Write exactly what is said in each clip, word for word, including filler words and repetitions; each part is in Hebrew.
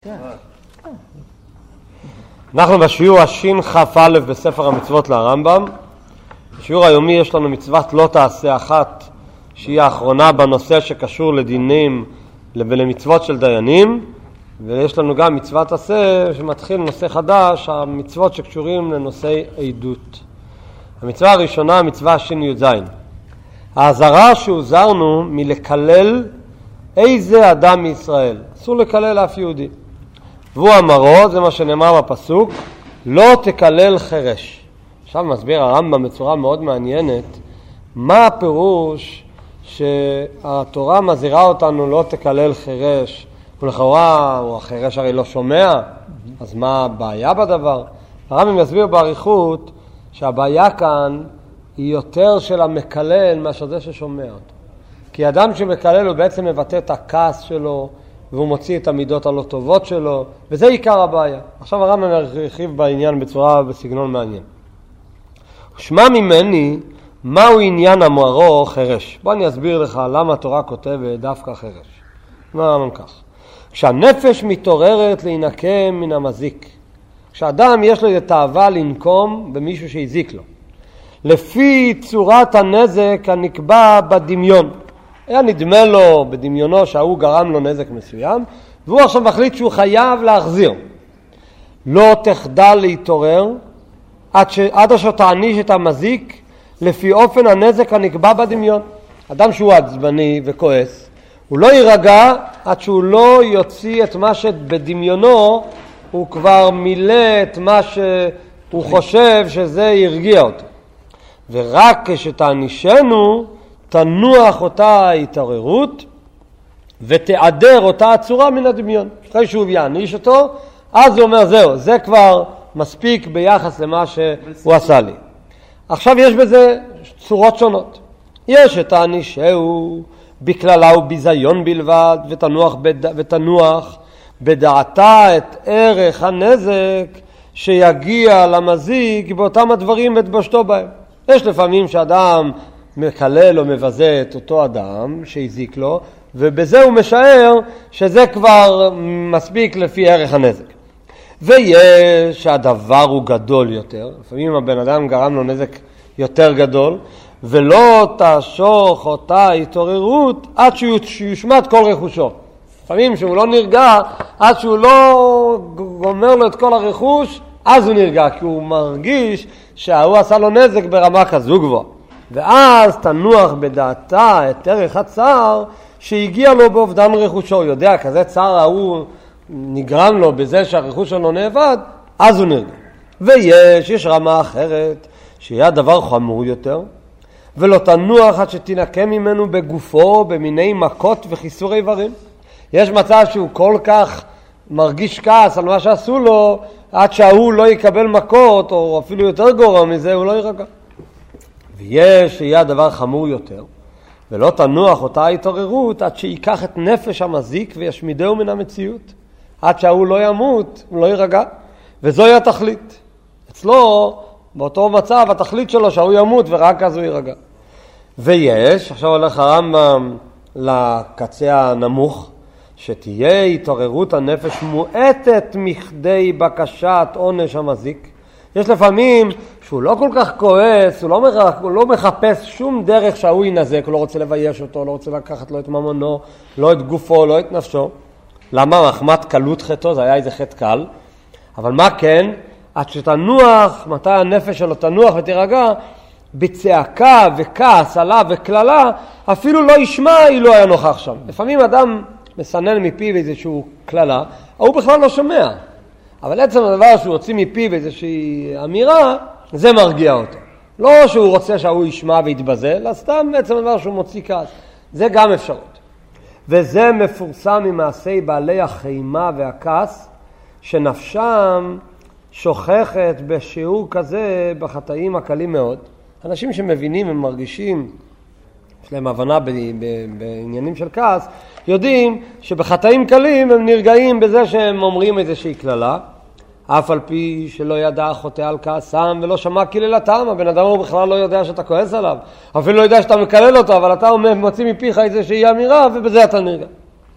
אנחנו בשיעור השין כף א' בספר המצוות לרמב"ם. בשיעור היומי יש לנו מצוות לא תעשה אחת, שהיא האחרונה בנושא שקשור לדינים ולמצוות של דיינים, ויש לנו גם מצוות עשה שמתחיל נושא חדש, המצוות שקשורים לנושאי עדות. המצווה הראשונה, המצווה השין י"ז. ההזרה שהוזרנו מלקלל איזה אדם מישראל. אסור לקלל אף יהודי. והוא אמרו, זה מה שנאמר בפסוק, לא תקלל חרש. עכשיו מסביר הרמב"ם בצורה מאוד מעניינת, מה הפירוש שהתורה מזהירה אותנו לא תקלל חרש, ולכאורה החרש הרי לא שומע, אז מה הבעיה בדבר? הרמב"ם מסביר בעריכות שהבעיה כאן היא יותר של המקלל מאשר זה ששומע אותו. כי אדם שמקלל הוא בעצם מבטא את הכעס שלו, והוא מוציא את המידות הלא טובות שלו, וזה עיקר הבעיה. עכשיו הרמב"ם הרחיב בעניין בצורה בסגנון מעניין. שמע ממני, מהו עניין אמרו חרש? בוא אני אסביר לך למה התורה כותבת דווקא חרש. אומר הרמב"ם כך. כשהנפש מתעוררת להינקם מן המזיק, כשאדם יש לו את תאווה לנקום במישהו שהזיק לו, לפי צורת הנזק הנקבע בדמיון, היה נדמה לו בדמיונו שההוא גרם לו נזק מסוים, והוא עכשיו מחליט שהוא חייב להחזיר. לא תחדל להתעורר עד, ש... עד אשר תעניש את המזיק לפי אופן הנזק הנקבע בדמיון. אדם שהוא עצבני וכועס, הוא לא יירגע עד שהוא לא יוציא את מה שבדמיונו הוא כבר מילא את מה שהוא חושב שזה ירגיע אותו. ורק כשתענישנו תנוח אותה התעוררות ותעדר אותה הצורה מן הדמיון. אחרי שהוא יעניש אותו, אז הוא אומר זהו, זה כבר מספיק ביחס למה שהוא עשה לי. עכשיו יש בזה צורות שונות. יש את הענישהו בכללה וביזיון בלבד, ותנוח, בד... ותנוח בדעתה את ערך הנזק שיגיע למזיק באותם הדברים ותבשתו בהם. יש לפעמים שאדם מקלל או מבזה את אותו אדם שהזיק לו, ובזה הוא משער שזה כבר מספיק לפי ערך הנזק. ויש שהדבר הוא גדול יותר, לפעמים הבן אדם גרם לו נזק יותר גדול, ולא תשוך אותה התעוררות עד שיושמד כל רכושו. לפעמים שהוא לא נרגע, עד שהוא לא גומר לו את כל הרכוש, אז הוא נרגע, כי הוא מרגיש שהוא עשה לו נזק ברמה כזו גבוהה. ואז תנוח בדעתה את ערך הצער שהגיע לו באובדן רכושו. הוא יודע, כזה צער ההוא נגרם לו בזה שהרכוש שלו נאבד, אז הוא נרגע. ויש, יש רמה אחרת, שיהיה דבר חמור יותר, ולא תנוח עד שתנקם ממנו בגופו, במיני מכות וחיסור איברים. יש מצב שהוא כל כך מרגיש כעס על מה שעשו לו, עד שההוא לא יקבל מכות, או אפילו יותר גרוע מזה, הוא לא יירגע. ויש שיהיה הדבר חמור יותר, ולא תנוח אותה התעוררות עד שיקח את נפש המזיק וישמידהו מן המציאות. עד שההוא לא ימות, הוא לא יירגע. וזוהי התכלית. אצלו, באותו מצב, התכלית שלו שההוא ימות ורק אז הוא יירגע. ויש, עכשיו הולך הרמב"ם לקצה הנמוך, שתהיה התעוררות הנפש מועטת מכדי בקשת עונש המזיק. יש לפעמים שהוא לא כל כך כועס, הוא לא, מח... הוא לא מחפש שום דרך שהוא ינזק, הוא לא רוצה לבייש אותו, לא רוצה לקחת לו את ממונו, לא את גופו, לא את נפשו. למה? מחמת קלות חטאו, זה היה איזה חטא קל. אבל מה כן? עד שתנוח, מתי הנפש שלו תנוח ותירגע, בצעקה וכעס עליו וכללה, אפילו לא ישמע אילו היה נוכח שם. לפעמים אדם מסנן מפיו איזשהו כללה, הוא בכלל לא שומע. אבל עצם הדבר שהוא הוציא מפיו איזושהי אמירה, זה מרגיע אותו. לא שהוא רוצה שהוא ישמע ויתבזה, אלא סתם עצם הדבר שהוא מוציא כעס. זה גם אפשרות. וזה מפורסם ממעשי בעלי החימה והכעס, שנפשם שוכחת בשיעור כזה בחטאים הקלים מאוד. אנשים שמבינים ומרגישים, יש להם הבנה בעניינים של כעס, יודעים שבחטאים קלים הם נרגעים בזה שהם אומרים איזושהי כללה, אף על פי שלא ידע חוטא על כעסם ולא שמע קללתם. הבן אדם הוא בכלל לא יודע שאתה כועס עליו, אפילו לא יודע שאתה מקלל אותו, אבל אתה מוציא מפיך איזושהי אמירה ובזה אתה נרגע.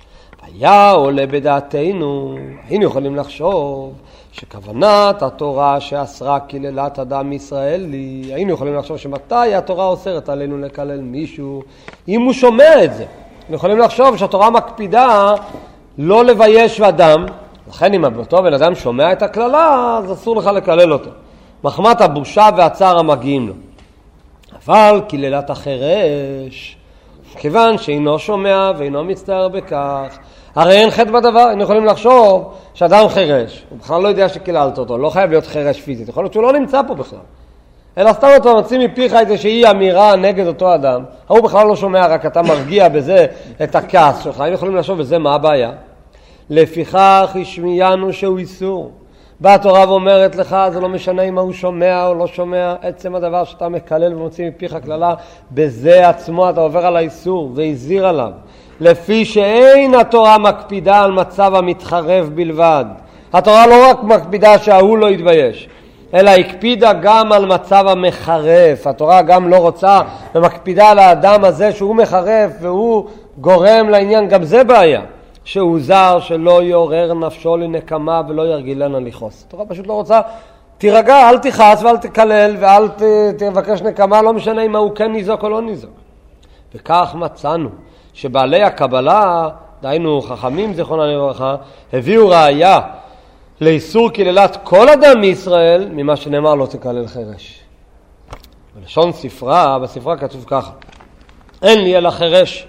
היה עולה בדעתנו, היינו יכולים לחשוב שכוונת התורה שאסרה קללת אדם ישראלי, היינו יכולים לחשוב שמתי התורה אוסרת עלינו לקלל מישהו, אם הוא שומע את זה. היינו יכולים לחשוב שהתורה מקפידה לא לבייש אדם, לכן אם אותו בן אדם שומע את הכללה, אז אסור לך לקלל אותו. מחמת הבושה והצער המגיעים לו. אבל קללת החרש, כיוון שאינו שומע ואינו מצטער בכך, הרי אין חטא בדבר. היינו יכולים לחשוב שאדם חרש, הוא בכלל לא יודע שקללת אותו, לא חייב להיות חרש פיזית, יכול להיות שהוא לא נמצא פה בכלל. אלא סתם אתה מוציא מפיך איזושהי אמירה נגד אותו אדם, הוא בכלל לא שומע, רק אתה מרגיע בזה את הכעס שלך. היינו יכולים לחשוב בזה מה הבעיה. לפיכך השמיענו שהוא איסור. באה התורה ואומרת לך, זה לא משנה אם הוא שומע או לא שומע, עצם הדבר שאתה מקלל ומוציא מפיך כללה, בזה עצמו אתה עובר על האיסור והזהיר עליו. לפי שאין התורה מקפידה על מצב המתחרב בלבד. התורה לא רק מקפידה שההוא לא יתבייש, אלא הקפידה גם על מצב המחרף. התורה גם לא רוצה ומקפידה על האדם הזה שהוא מחרף והוא גורם לעניין, גם זה בעיה. שהוא זר, שלא יעורר נפשו לנקמה ולא ירגילנה לכעוס. התורה פשוט לא רוצה, תירגע, אל תכעס ואל תקלל ואל תבקש נקמה, לא משנה אם הוא כן ניזוק או לא ניזוק. וכך מצאנו שבעלי הקבלה, דהיינו חכמים זיכרונם לברכה, הביאו ראיה לאיסור קללת כל אדם מישראל ממה שנאמר לא תקלל חרש. בלשון ספרה, בספרה כתוב ככה, אין לי אלא חרש.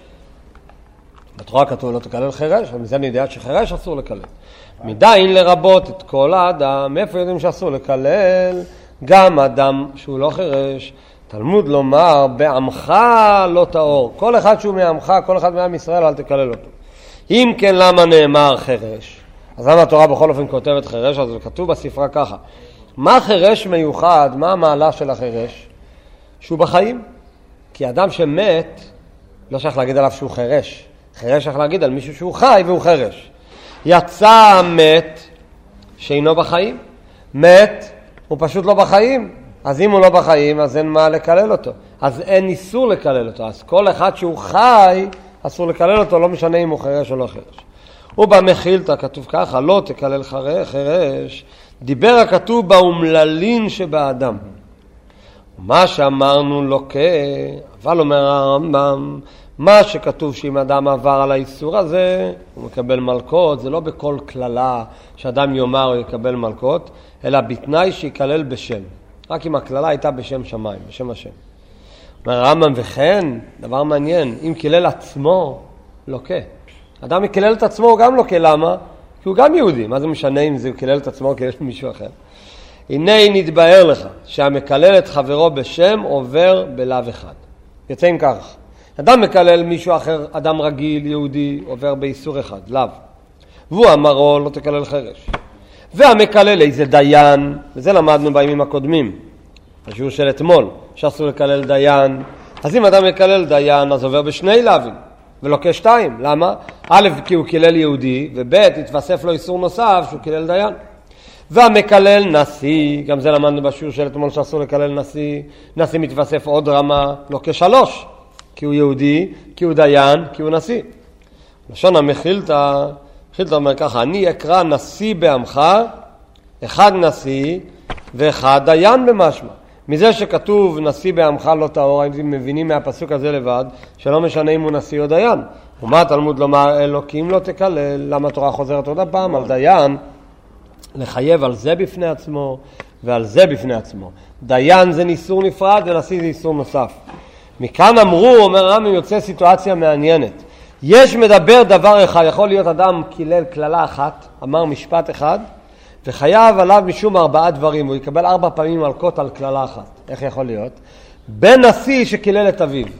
בתורה כתוב לא תקלל חרש, ומזה אני יודע שחרש אסור לקלל. מדין לרבות את כל האדם, מאיפה יודעים שאסור לקלל? גם אדם שהוא לא חרש. תלמוד לומר, בעמך לא תאור. כל אחד שהוא מעמך, כל אחד מעם ישראל, אל תקלל אותו. אם כן, למה נאמר חרש? אז למה התורה בכל אופן כותבת חרש? אז זה כתוב בספרה ככה. מה חרש מיוחד? מה המעלה של החרש? שהוא בחיים. כי אדם שמת, לא שייך להגיד עליו שהוא חרש. חרש צריך להגיד על מישהו שהוא חי והוא חרש. יצא מת שאינו בחיים. מת, הוא פשוט לא בחיים. אז אם הוא לא בחיים, אז אין מה לקלל אותו. אז אין איסור לקלל אותו. אז כל אחד שהוא חי, אסור לקלל אותו, לא משנה אם הוא חרש או לא חרש. ובמחילתא כתוב ככה, לא תקלל חרש. דיבר הכתוב באומללין שבאדם. ומה שאמרנו לוקה, אבל אומר הרמב"ם, מה שכתוב שאם אדם עבר על האיסור הזה, הוא מקבל מלכות, זה לא בכל כללה שאדם יאמר הוא יקבל מלכות, אלא בתנאי שיקלל בשם. רק אם הכללה הייתה בשם שמיים, בשם השם. אומר הרמב"ם, וכן, דבר מעניין, אם קילל עצמו, לוקה. אדם יקלל את עצמו, הוא גם לוקה, למה? כי הוא גם יהודי. מה זה משנה אם זה קילל את עצמו או קילל מישהו אחר? הנה נתבהר לך שהמקלל את חברו בשם עובר בלאו אחד. יוצא עם כך. אדם מקלל מישהו אחר, אדם רגיל, יהודי, עובר באיסור אחד, לאו. והוא אמרו, לא תקלל חרש. והמקלל איזה דיין, וזה למדנו בימים הקודמים, השיעור של אתמול, שאסור לקלל דיין. אז אם אדם מקלל דיין, אז עובר בשני לאווים, ולא כשתיים. למה? א', כי הוא קילל יהודי, וב', התווסף לו איסור נוסף שהוא קילל דיין. והמקלל נשיא, גם זה למדנו בשיעור של אתמול שאסור לקלל נשיא, נשיא מתווסף עוד רמה, לא כשלוש. כי הוא יהודי, כי הוא דיין, כי הוא נשיא. לשון המחילתא, המחילתא אומר ככה, אני אקרא נשיא בעמך, אחד נשיא ואחד דיין במשמע. מזה שכתוב נשיא בעמך לא טהור, אם מבינים מהפסוק הזה לבד, שלא משנה אם הוא נשיא או דיין. ומה תלמוד לומר אלוקים לא תקלל? למה התורה חוזרת עוד הפעם על דיין? לחייב על זה בפני עצמו ועל זה בפני עצמו. דיין זה ניסור נפרד ונשיא זה איסור נוסף. מכאן אמרו, אומר הרמב"ם, יוצא סיטואציה מעניינת. יש מדבר דבר אחד, יכול להיות אדם קילל כללה אחת, אמר משפט אחד, וחייב עליו משום ארבעה דברים, הוא יקבל ארבע פעמים מלכות על כללה אחת. איך יכול להיות? בן נשיא שקילל את אביו.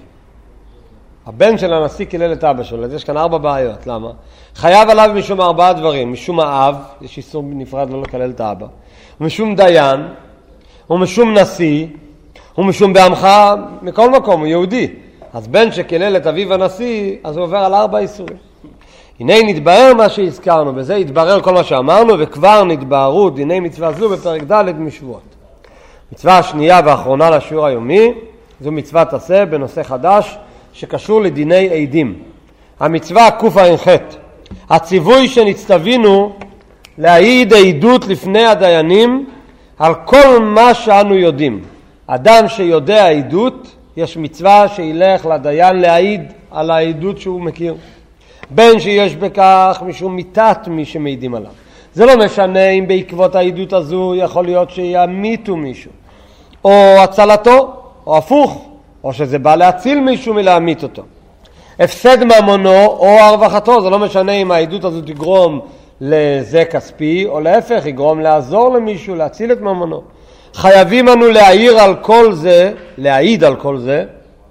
הבן של הנשיא קילל את אבא שלו, אז יש כאן ארבע בעיות. למה? חייב עליו משום ארבעה דברים, משום האב, יש איסור נפרד לא לקלל את האבא, ומשום דיין, ומשום נשיא, ומשום בעמך, מכל מקום, הוא יהודי. אז בן שקילל את אביו הנשיא, אז הוא עובר על ארבע איסורים. הנה נתבהר מה שהזכרנו, בזה יתברר כל מה שאמרנו, וכבר נתבהרו דיני מצווה זו בפרק ד' משבועות. מצווה השנייה והאחרונה לשיעור היומי, זו מצוות עשה בנושא חדש, שקשור לדיני עדים. המצווה קוף ע"ח, הציווי שנצטווינו להעיד עדות לפני הדיינים על כל מה שאנו יודעים. אדם שיודע עדות, יש מצווה שילך לדיין להעיד על העדות שהוא מכיר. בין שיש בכך משום מיתת מי שמעידים עליו. זה לא משנה אם בעקבות העדות הזו יכול להיות שימיתו מישהו, או הצלתו, או הפוך, או שזה בא להציל מישהו מלהמית אותו. הפסד ממונו או הרווחתו, זה לא משנה אם העדות הזו תגרום לזה כספי, או להפך, יגרום לעזור למישהו, להציל את ממונו. חייבים אנו להעיר על כל זה, להעיד על כל זה,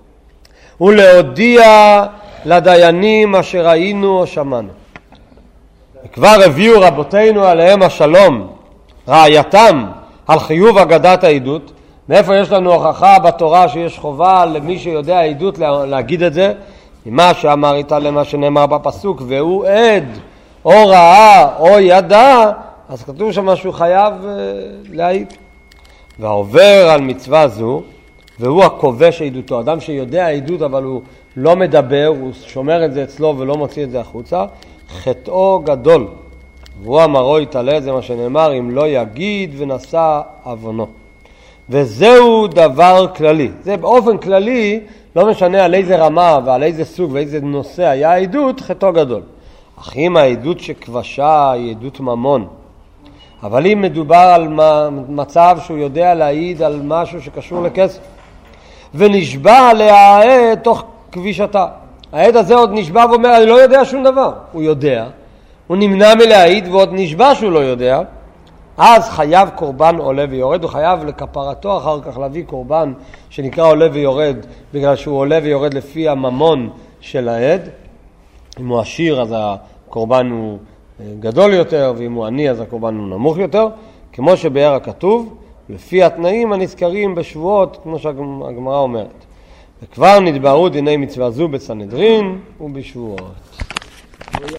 ולהודיע לדיינים אשר ראינו או שמענו. וכבר הביאו רבותינו עליהם השלום, רעייתם, על חיוב אגדת העדות. מאיפה יש לנו הוכחה בתורה שיש חובה למי שיודע העדות להגיד את זה? ממה שאמר איתה למה שנאמר בפסוק, והוא עד, או ראה, או ידע, אז כתוב שם שהוא חייב להעיד. והעובר על מצווה זו, והוא הכובש עדותו, אדם שיודע עדות אבל הוא לא מדבר, הוא שומר את זה אצלו ולא מוציא את זה החוצה, חטאו גדול. והוא אמרו יתעלה, זה מה שנאמר, אם לא יגיד ונשא עוונו. וזהו דבר כללי. זה באופן כללי, לא משנה על איזה רמה ועל איזה סוג ואיזה נושא היה העדות, חטאו גדול. אך אם העדות שכבשה היא עדות ממון, אבל אם מדובר על מצב שהוא יודע להעיד על משהו שקשור לכסף, ונשבע עליה העד תוך כבישתה. העד הזה עוד נשבע ואומר, אני לא יודע שום דבר. הוא יודע, הוא נמנע מלהעיד ועוד נשבע שהוא לא יודע, אז חייב קורבן עולה ויורד, הוא חייב לכפרתו אחר כך להביא קורבן שנקרא עולה ויורד, בגלל שהוא עולה ויורד לפי הממון של העד. אם הוא עשיר אז הקורבן הוא גדול יותר, ואם הוא עני אז הקורבן הוא נמוך יותר, כמו שבאר הכתוב, לפי התנאים הנזכרים בשבועות, כמו שהגמרא אומרת. וכבר נתבררו דיני מצווה זו בסנהדרין ובשבועות.